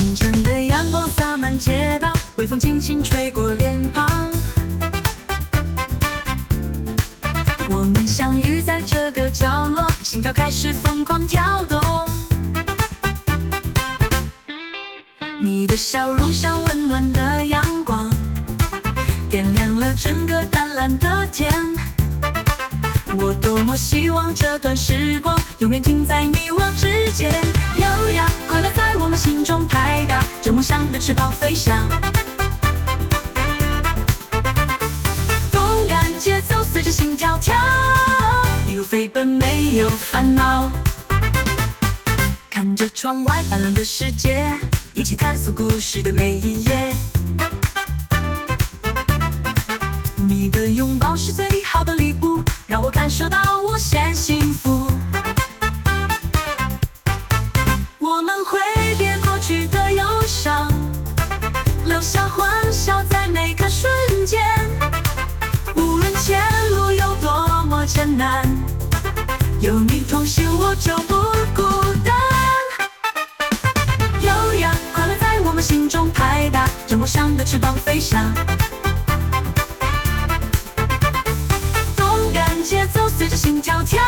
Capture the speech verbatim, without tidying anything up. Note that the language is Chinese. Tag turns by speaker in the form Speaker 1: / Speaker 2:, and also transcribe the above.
Speaker 1: 清晨的阳光洒满街道，微风轻轻吹过脸庞。我们相遇在这个角落，心跳开始疯狂跳动。你的笑容像温暖的阳光，点亮了整个淡蓝的天。我多么希望这段时光永远停在你我之间。优雅快乐在我们心中拍打，着梦想的翅膀飞翔。动感节奏随着心跳跳，一路飞奔没有烦恼。看着窗外斑斓的世界，一起探索故事的每一页。你的拥抱是最好的礼物，让我感受到无限幸福。我们挥别过去的忧伤，留下欢笑在每个瞬间。无论前路有多么艰难，有你同行我就不孤单。优雅快乐在我们心中拍打，着梦想的翅膀飞翔。动感节奏随着心跳跳，